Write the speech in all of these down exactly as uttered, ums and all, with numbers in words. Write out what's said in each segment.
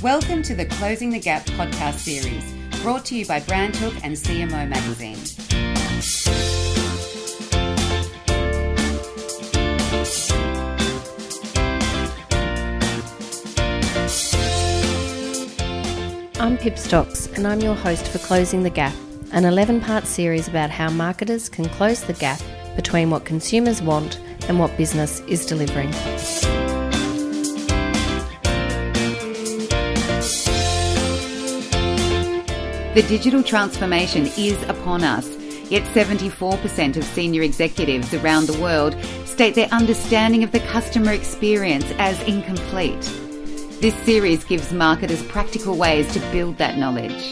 Welcome to the Closing the Gap podcast series, brought to you by Brandhook and C M O Magazine. I'm Pip Stocks, and I'm your host for Closing the Gap, an eleven-part series about how marketers can close the gap between what consumers want and what business is delivering. The digital transformation is upon us, yet seventy-four percent of senior executives around the world state their understanding of the customer experience as incomplete. This series gives marketers practical ways to build that knowledge.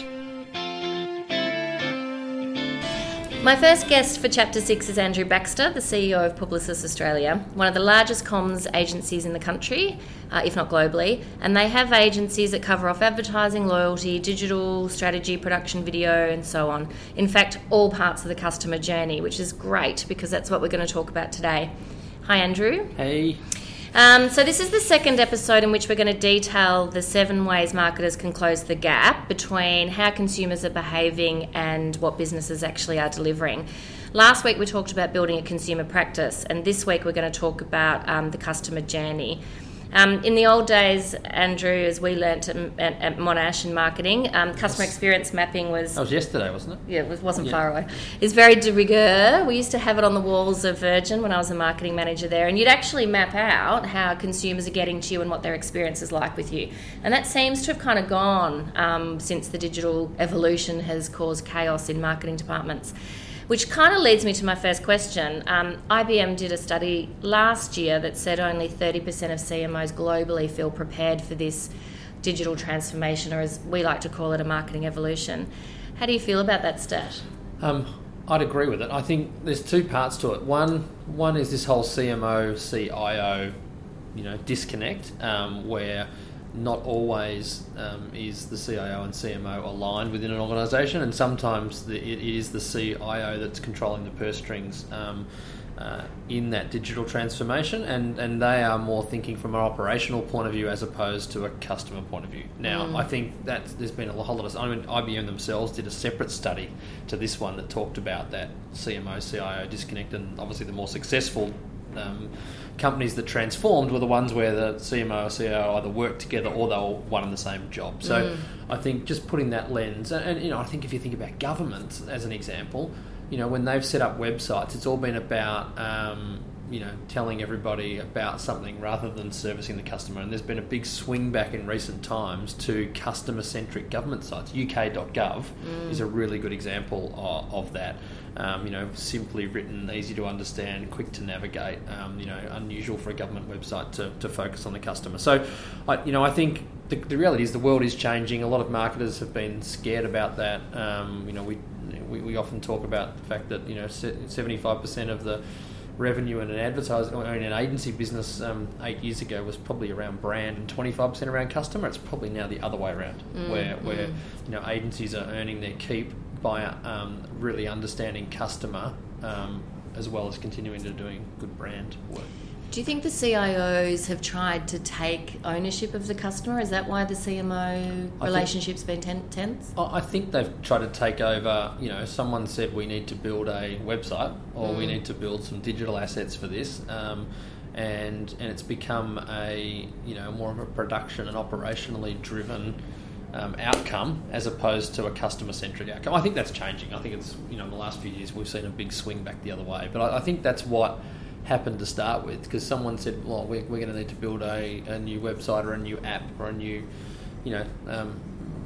My first guest for Chapter six is Andrew Baxter, the C E O of Publicis Australia, one of the largest comms agencies in the country, uh, if not globally, and they have agencies that cover off advertising, loyalty, digital, strategy, production, video, and so on. In fact, all parts of the customer journey, which is great because that's what we're going to talk about today. Hi, Andrew. Hey. Um, so this is the second episode in which we're going to detail the seven ways marketers can close the gap between how consumers are behaving and what businesses actually are delivering. Last week we talked about building a consumer practice, and this week we're going to talk about um, the customer journey. Um, in the old days, Andrew, as we learnt at, at, at Monash in marketing, um, customer experience mapping was... That was yesterday, wasn't it? Yeah, it wasn't yeah. far away. It's very de rigueur. We used to have it on the walls of Virgin when I was a marketing manager there, and you'd actually map out how consumers are getting to you and what their experience is like with you. And that seems to have kind of gone um, since the digital evolution has caused chaos in marketing departments. Which kind of leads me to my first question. Um, I B M did a study last year that said only thirty percent of C M Os globally feel prepared for this digital transformation, or as we like to call it, a marketing evolution. How do you feel about that stat? Um, I'd agree with it. I think there's two parts to it. One, one is this whole C M O, C I O, you know, disconnect, um, where not always um, is the C I O and C M O aligned within an organisation, and sometimes the, it is the C I O that's controlling the purse strings um, uh, in that digital transformation, and, and they are more thinking from an operational point of view as opposed to a customer point of view. Now, mm. I think that there's been a whole lot of... I mean, I B M themselves did a separate study to this one that talked about that C M O, C I O disconnect, and obviously the more successful Um, companies that transformed were the ones where the C M O or C I O either worked together or they were one and the same job. So mm. I think just putting that lens, and, and you know, I think if you think about governments as an example, you know, when they've set up websites, it's all been about um, you know, telling everybody about something rather than servicing the customer. And there's been a big swing back in recent times to customer-centric government sites. U K dot gov mm. is a really good example of, of that. Um, you know, simply written, easy to understand, quick to navigate. Um, you know, unusual for a government website to, to focus on the customer. So, I, you know, I think the, the reality is the world is changing. A lot of marketers have been scared about that. Um, you know, we, we we often talk about the fact that, you know, seventy-five percent of the revenue in an advertising or in an agency business um, eight years ago was probably around brand and twenty-five percent around customer. It's probably now the other way around, mm, where where mm. you know, agencies are earning their keep by um, really understanding customer um, as well as continuing to doing good brand work. Do you think the C I Os have tried to take ownership of the customer? Is that why the C M O relationship's been ten- tense? I think they've tried to take over. You know, someone said we need to build a website or mm. we need to build some digital assets for this, um, and and it's become a, you know, more of a production and operationally driven Um, outcome as opposed to a customer-centric outcome. I think that's changing. I think it's, you know, in the last few years we've seen a big swing back the other way. But I, I think that's what happened to start with, because someone said, well, we're, we're going to need to build a, a new website or a new app or a new, you know, um,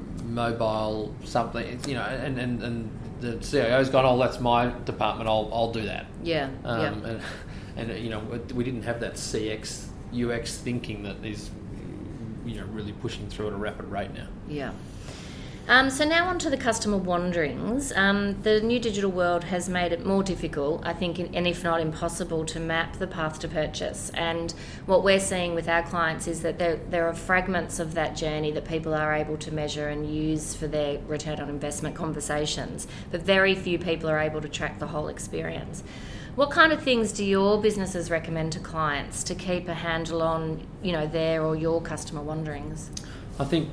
mobile something, you know, and, and, and the C I O's gone, oh, that's my department, I'll I'll do that. Yeah. Um, yeah. And, and, you know, we didn't have that C X, U X thinking that is, you know, really pushing through at a rapid rate now. Yeah. Um, so now on to the customer wanderings. Um, the new digital world has made it more difficult, I think, and if not impossible, to map the path to purchase. And what we're seeing with our clients is that there, there are fragments of that journey that people are able to measure and use for their return on investment conversations, but very few people are able to track the whole experience. What kind of things do your businesses recommend to clients to keep a handle on, you know, their or your customer wanderings? I think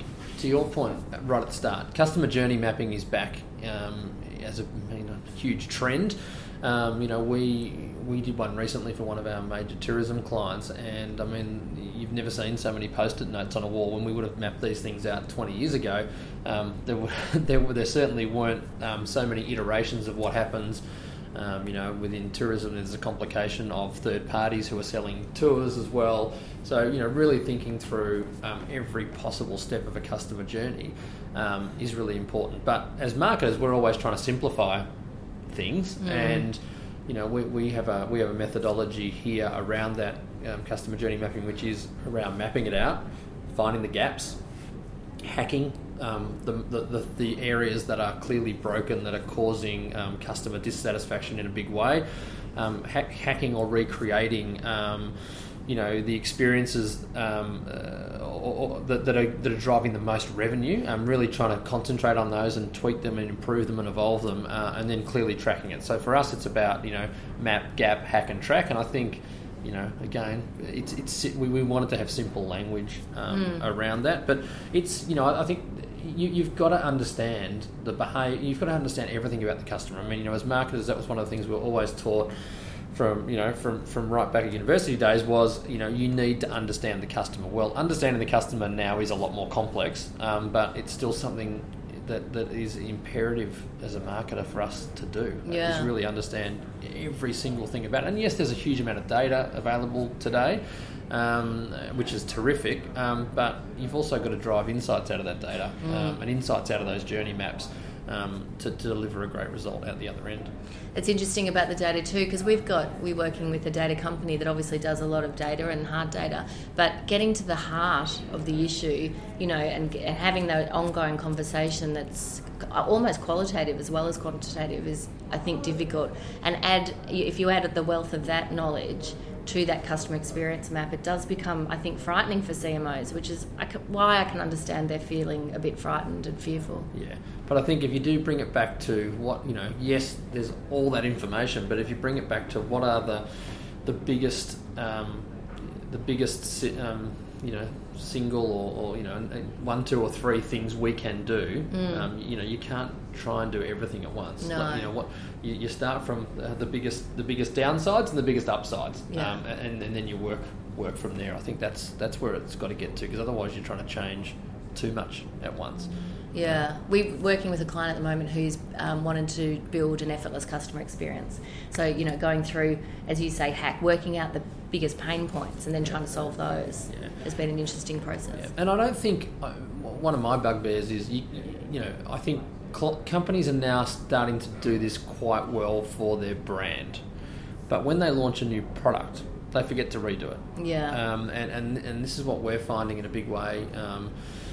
to your point right at the start, customer journey mapping is back um, as a you know, huge trend. Um, you know, we we did one recently for one of our major tourism clients, and I mean, you've never seen so many post-it notes on a wall. When we would have mapped these things out twenty years ago, um, there were there, were, there certainly weren't um, so many iterations of what happens. Um, you know, within tourism, there's a complication of third parties who are selling tours as well. So, you know, really thinking through um, every possible step of a customer journey um, is really important. But as marketers, we're always trying to simplify things, mm. and you know, we, we have a we have a methodology here around that um, customer journey mapping, which is around mapping it out, finding the gaps, hacking um, the, the, the the areas that are clearly broken, that are causing um, customer dissatisfaction in a big way, um, hack, hacking or recreating um, you know, the experiences um, uh, or, or that, that, are, that are driving the most revenue. I'm really trying to concentrate on those and tweak them and improve them and evolve them, uh, and then clearly tracking it. So for us, it's about, you know, map, gap, hack and track. And I think, you know, again, it's it's we, we wanted to have simple language um, mm. around that. But it's, you know, I think you, you've got to understand the behaviour. You've got to understand everything about the customer. I mean, you know, as marketers, that was one of the things we were always taught from, you know, from, from right back at university days was, you know, you need to understand the customer. Well, understanding the customer now is a lot more complex, um, but it's still something that, that is imperative as a marketer for us to do. Yeah. Is really understand every single thing about it. And yes, there's a huge amount of data available today, um, which is terrific, um, but you've also got to drive insights out of that data mm. um, and insights out of those journey maps um, to, to deliver a great result out the other end. It's interesting about the data too, because we've got, we're working with a data company that obviously does a lot of data and hard data, but getting to the heart of the issue, you know, and, and having that ongoing conversation that's almost qualitative as well as quantitative is, I think, difficult. And add, if you add the wealth of that knowledge to that customer experience map, it does become, I think, frightening for C M Os, which is I can, why I can understand they're feeling a bit frightened and fearful. Yeah, but I think if you do bring it back to what, you know, yes, there's all that information, but if you bring it back to what are the the biggest um, the biggest um, you know, single or, or you know, one, two or three things we can do. Mm. Um, you know, you can't try and do everything at once. No. Like, you know what? You, you start from uh, the biggest the biggest downsides and the biggest upsides, yeah. um, and, and then you work work from there. I think that's that's where it's got to get to, because otherwise you're trying to change too much at once. Yeah, we're working with a client at the moment who's um, wanted to build an effortless customer experience. So, you know, going through, as you say, hack, working out the biggest pain points and then trying to solve those yeah. has been an interesting process. Yeah. And I don't think, uh, one of my bugbears is, you, you know, I think cl- companies are now starting to do this quite well for their brand. But when they launch a new product, they forget to redo it. Yeah. Um, and, and, and this is what we're finding in a big way. Um,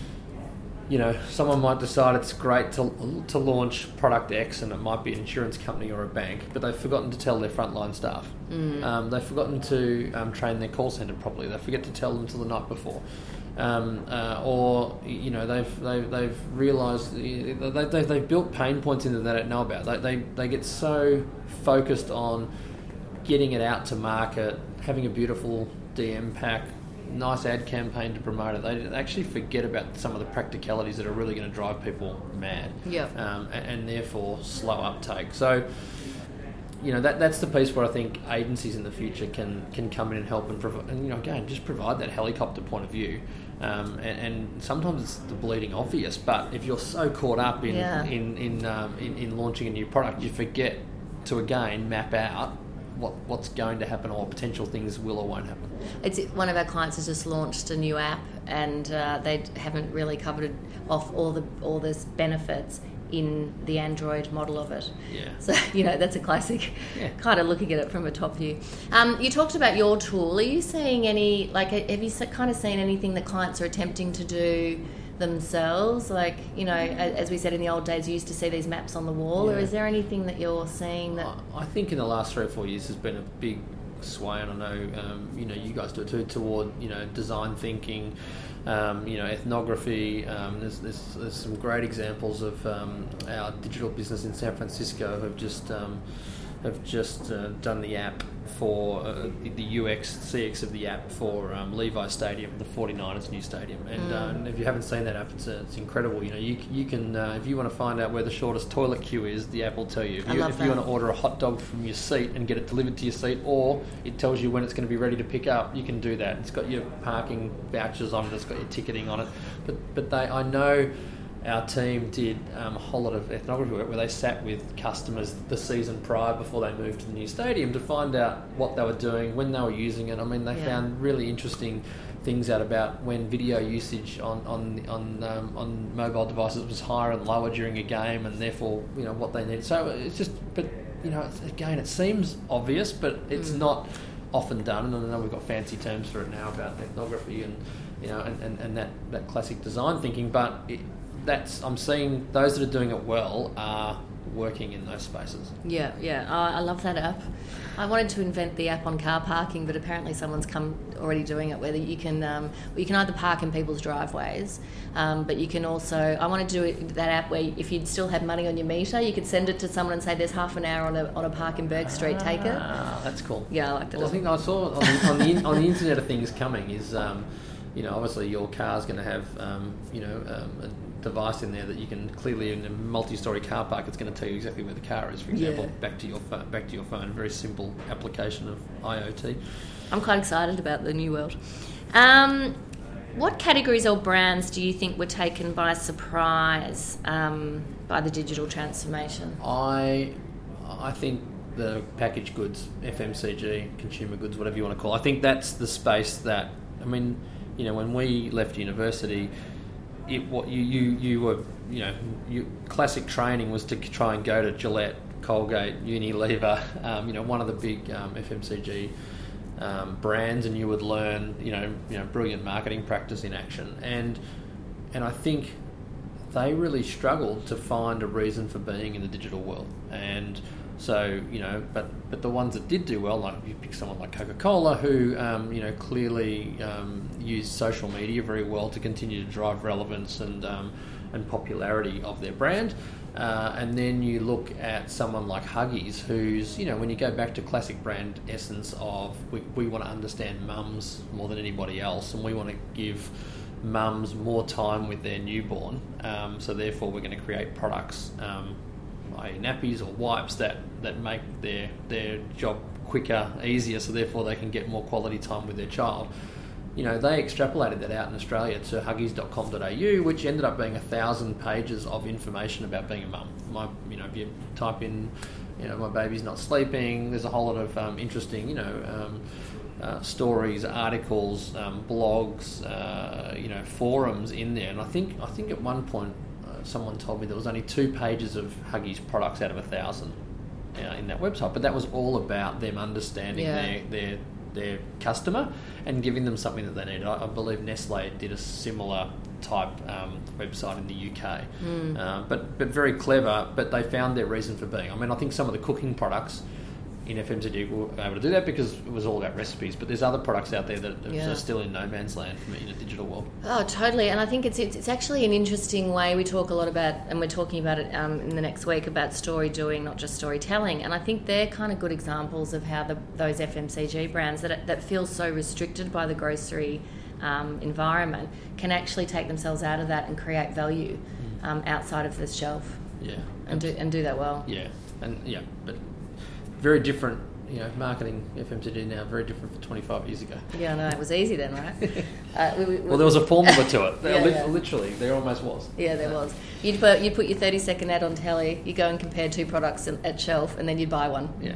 you know, someone might decide it's great to to launch product X, and it might be an insurance company or a bank, but they've forgotten to tell their frontline staff. Mm. Um, they've forgotten to um, train their call centre properly. They forget to tell them till the night before. Um, uh, or, you know, they've they've, they've realised they, they, they've built pain points in that they don't know about. They, they, they get so focused on getting it out to market, having a beautiful D M pack, nice ad campaign to promote it. They actually forget about some of the practicalities that are really going to drive people mad. Yeah. Um, and, and therefore slow uptake. So, you know, that that's the piece where I think agencies in the future can can come in and help and provide, and, you know, again, just provide that helicopter point of view. Um, and, and sometimes it's the bleeding obvious, but if you're so caught up in yeah. in in, um, in in launching a new product, you forget to again map out what what's going to happen or potential things will or won't happen. It's one of our clients has just launched a new app, and uh, they haven't really covered off all the all those benefits in the Android model of it. Yeah. So, you know, that's a classic yeah. kind of looking at it from a top view. Um, you talked about your tool. Are you seeing any, like, have you kind of seen anything that clients are attempting to do themselves? Like, you know, as we said in the old days, you used to see these maps on the wall, yeah. or is there anything that you're seeing that... I think in the last three or four years there's been a big sway, and I know, um, you know, you guys do it too, toward, you know, design thinking, um, you know, ethnography. Um, there's, there's, there's some great examples of um, our digital business in San Francisco who have just... Um, have just uh, done the app for uh, the U X, C X of the app for um, Levi Stadium, the forty-niners new stadium. And, Mm. uh, and if you haven't seen that app, it's, uh, it's incredible. You know, you you can uh, if you want to find out where the shortest toilet queue is, the app will tell you. If I you, love if you that. want to order a hot dog from your seat and get it delivered to your seat, or it tells you when it's going to be ready to pick up, you can do that. It's got your parking vouchers on it. It's got your ticketing on it. But but they, I know. Our team did um, a whole lot of ethnography work where they sat with customers the season prior before they moved to the new stadium to find out what they were doing, when they were using it. I mean, they Yeah. found really interesting things out about when video usage on on on um, on mobile devices was higher and lower during a game, and therefore, you know, what they needed. So it's just, but you know, it's, again, it seems obvious, but it's Mm. not often done. And I know we've got fancy terms for it now about ethnography and you know, and, and, and that, that classic design thinking, but it, that's I'm seeing those that are doing it well are working in those spaces. Yeah, yeah. Oh, I love that app. I wanted to invent the app on car parking, but apparently someone's come already doing it. Where you can, um, you can either park in people's driveways, um, but you can also. I wanted to do it, that app where if you still had money on your meter, you could send it to someone and say, "There's half an hour on a on a park in Burke Street. Take it." Ah, that's cool. Yeah, I like that. Well, I think I saw on the, on the on the Internet of Things coming is, um, you know, obviously your car's going to have, um, you know, um, a device in there that you can clearly in a multi-story car park. It's going to tell you exactly where the car is. For example, Yeah. back to your phone, back to your phone. A very simple application of I O T. I'm quite excited about the new world. Um, what categories or brands do you think were taken by surprise um, by the digital transformation? I I think the packaged goods, F M C G, consumer goods, whatever you want to call it, I think that's the space that, I mean, you know, when we left university, it what you, you, you were, you know, you, classic training was to try and go to Gillette, Colgate, Unilever, um, you know, one of the big um, F M C G um, brands, and you would learn, you know, you know, brilliant marketing practice in action. And and I think they really struggled to find a reason for being in the digital world. And so, you know, but but the ones that did do well, like you pick someone like Coca-Cola, who, um, you know, clearly um, used social media very well to continue to drive relevance and um, and popularity of their brand. Uh, and then you look at someone like Huggies, who's, you know, when you go back to classic brand essence of we, we want to understand mums more than anybody else, and we want to give mums more time with their newborn. Um, so therefore, we're going to create products, um, like nappies or wipes that, that make their their job quicker, easier. So therefore, they can get more quality time with their child. You know, they extrapolated that out in Australia to huggies dot com dot a u, which ended up being a thousand pages of information about being a mum. My, you know, if you type in, you know, my baby's not sleeping, there's a whole lot of um, interesting, you know, um, uh, stories, articles, um, blogs, uh, you know, forums in there. And I think, I think at one point, uh, someone told me there was only two pages of Huggies products out of a thousand uh, in that website, but that was all about them understanding Yeah. their their their customer and giving them something that they needed. I, I believe Nestle did a similar type um, website in the U K, Mm. uh, but but very clever. But they found their reason for being. I mean, I think some of the cooking products in F M C G were able to do that because it was all about recipes. But there's other products out there that Yeah. are still in no man's land in a digital world. Oh, totally. And I think it's, it's it's actually an interesting way. We talk a lot about, and we're talking about it um, in the next week, about story doing, not just storytelling. And I think they're kind of good examples of how the, those F M C G brands that that feel so restricted by the grocery um, environment can actually take themselves out of that and create value um, outside of the shelf. Yeah, And do and do that well. yeah, and yeah, but very different. You know, marketing F M C G now very different from twenty-five years ago. Yeah, no, it was easy then, right? uh, we, we, Well, there was a formula to it. Yeah, Lit- yeah. Literally, there almost was. Yeah, there was. You'd put you'd put your thirty second ad on telly. You go and compare two products in- at shelf, and then you'd buy one. Yeah.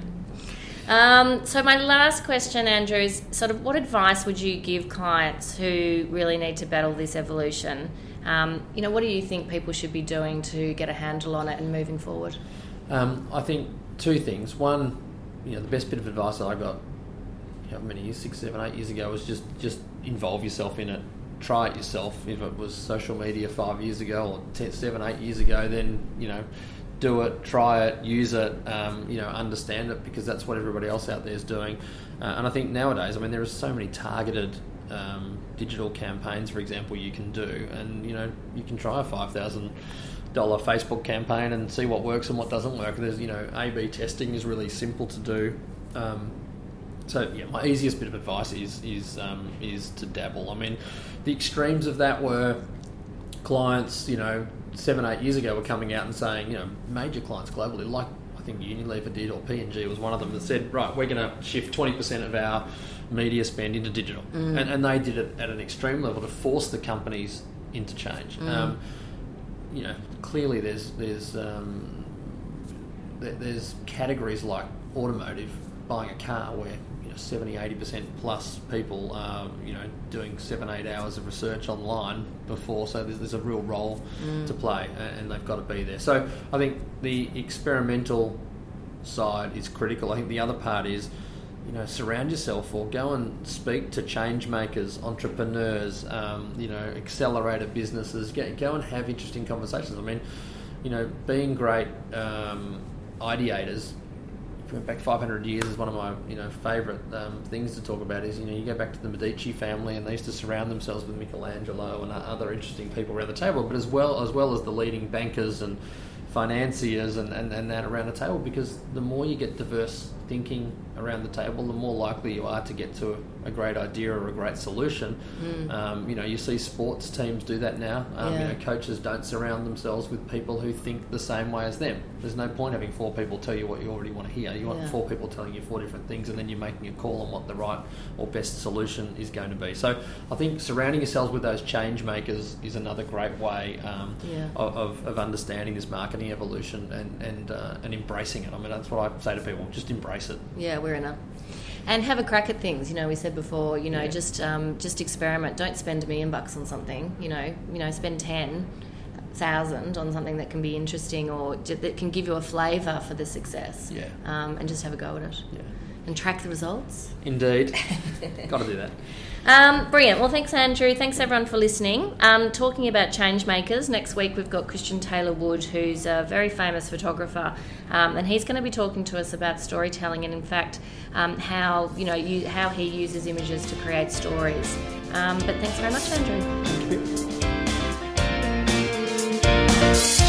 Um, so my last question, Andrew, is sort of what advice would you give clients who really need to battle this evolution? Um, you know, what do you think people should be doing to get a handle on it and moving forward? Um, I think two things. One, you know, the best bit of advice that I got, how many years, six, seven, eight years ago, was just just involve yourself in it. Try it yourself. If it was social media five years ago or ten, seven, eight years ago, then, you know, do it, try it, use it, um, you know, understand it, because that's what everybody else out there is doing. Uh, and I think nowadays, I mean, there are so many targeted um, digital campaigns, for example, you can do, and, you know, you can try a five thousand dollar Facebook campaign and see what works and what doesn't work. There's, you know, A B testing is really simple to do. Um, so yeah, my easiest bit of advice is is um, is to dabble. I mean, the extremes of that were clients, you know, seven, eight years ago were coming out and saying, you know, major clients globally, like I think Unilever did, or P and G was one of them, that said, right, we're going to shift twenty percent of our media spend into digital. Mm. And, and they did it at an extreme level to force the companies into change. Mm. Um, you know, clearly there's there's um, there's categories like automotive, buying a car, where you know seventy, eighty percent plus people are you know doing seven, eight hours of research online before, so there's, there's a real role mm. to play, and they've got to be there. So I think the experimental side is critical. I think the other part is, you know, surround yourself, or go and speak to change makers, entrepreneurs, um, you know, accelerator businesses. Get, go and have interesting conversations. I mean, you know, being great um, ideators. If we went back five hundred years, is one of my you know favourite um, things to talk about. Is you know you go back to the Medici family, and they used to surround themselves with Michelangelo and other interesting people around the table, but as well as well as the leading bankers and financiers and, and, and that around the table, because the more you get diverse thinking around the table, the more likely you are to get to a, a great idea or a great solution. Mm. Um, you know, you see sports teams do that now. Um, yeah. You know, coaches don't surround themselves with people who think the same way as them. There's no point having four people tell you what you already want to hear. You want yeah. four people telling you four different things, and then you're making a call on what the right or best solution is going to be. So I think surrounding yourselves with those change makers is another great way um, yeah. of, of understanding this marketing evolution and and, uh, and embracing it. I mean, that's what I say to people, just embrace it. Yeah, we're enough. And have a crack at things. You know, we said before, you know, yeah. just um, just experiment. Don't spend a million bucks on something. You know, you know, spend ten thousand on something that can be interesting or that can give you a flavour for the success. Yeah. Um, and just have a go at it. Yeah. And track the results. Indeed. Got to do that. Um, brilliant. Well, thanks, Andrew. Thanks, everyone, for listening. Um, talking about change makers, next week we've got Christian Taylor Wood, who's a very famous photographer, um, and he's going to be talking to us about storytelling and, in fact, um, how you know you, how he uses images to create stories. Um, but thanks very much, Andrew. Thank you.